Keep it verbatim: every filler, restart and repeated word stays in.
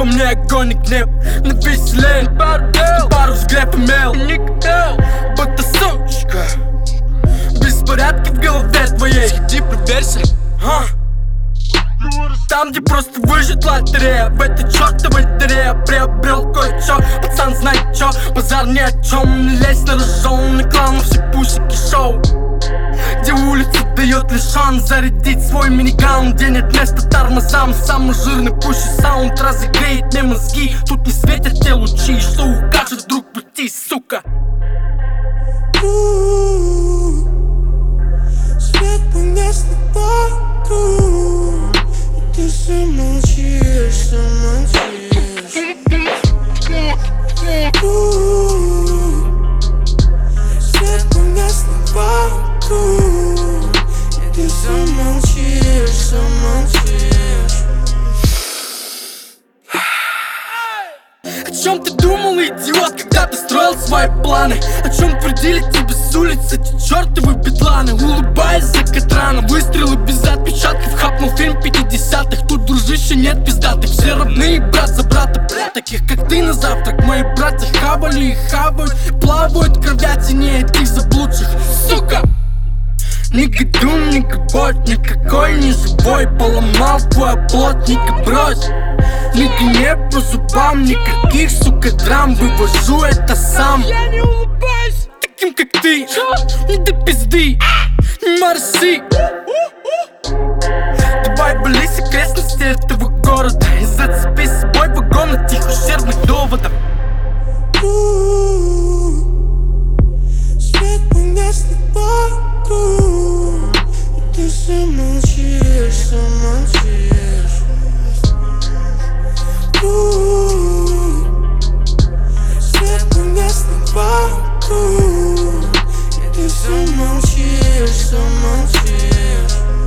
во мне огонь и гнев. На весь лен пару взгляд имел, будто сучка. Беспорядки в голове твоей. Сходи, проверься, а? Там, где просто выжить лотерея. В этой чертовой дыре я приобрел кое-чё. Пацан знает чё, базар ни о чём. Не лезь на рожон, на кланов все пусики шоу. Где улица дает лишь шанс зарядить свой миниган. Где нет места тормозам, самый жирный пущий саунд разогреет мне мозги. Тут не светят те лучи, что укажет друг пути, сука. Свет погас вокруг, и ты замолчишь, замолчишь. Свет погас вокруг, и ты замолчишь, замолчишь. О чем ты думал, идиот, когда ты строил свои планы? О чем твердили тебе с улицы эти чертовы бедланы? Улыбаясь за Катрана, выстрелы без отпечатков. Хапнул фильм пятидесятых, тут, дружище, нет пиздатых. Все равны, брат за брата, таких как ты на завтрак. Мои братья хавали и хавают, плавают кровятине этих заблудших, сука. Нигга дум, нигга бот, никакой не живой. Поломал твой плод, нигга брось. Нигга не по зубам, никаких, сука, драм. Вывожу это сам. Я не улыбаюсь таким, как ты. Не до пизды, не марси. Давай близь окрестности этого города и зацепи с собой вагон от тих ущербных доводов. Свет погас вокруг, и ты замолчишь, замолчишь. Свет погас вокруг, и ты замолчишь, замолчишь.